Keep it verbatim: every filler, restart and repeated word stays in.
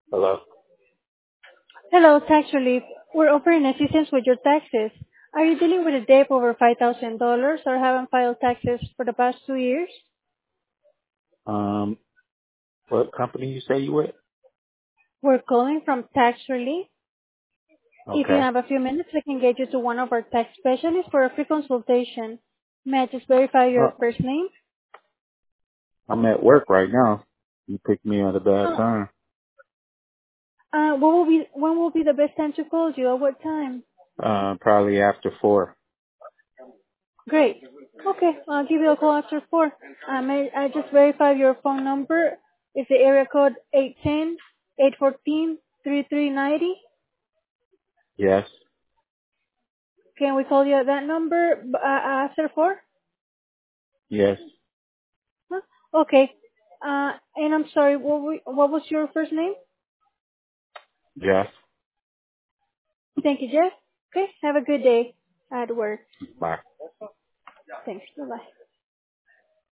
Hello. Hello, Tax Relief. We're offering assistance with your taxes. Are you dealing with a debt over five thousand dollars or haven't filed taxes for the past two years? Um, what company you say you with? We're calling from Tax Relief. If you Okay. have a few minutes, we can get you to one of our tax specialists for a free consultation. May I just verify Uh, your first name? I'm at work right now. You picked me at a bad Uh, time. uh, what will be, when will be the best time to call you? At what time? Uh, probably after four. Great. Okay, I'll give you a call after four. Uh, may I just verify your phone number? Is the area code eight one zero, eight one four, three three nine zero? Yes. Can we call you at that number uh, after four? Yes. Huh? Okay. Uh, and I'm sorry, what, we, what was your first name? Yes. Thank you, Jeff. Okay, have a good day at work. Bye. Thanks. Bye-bye.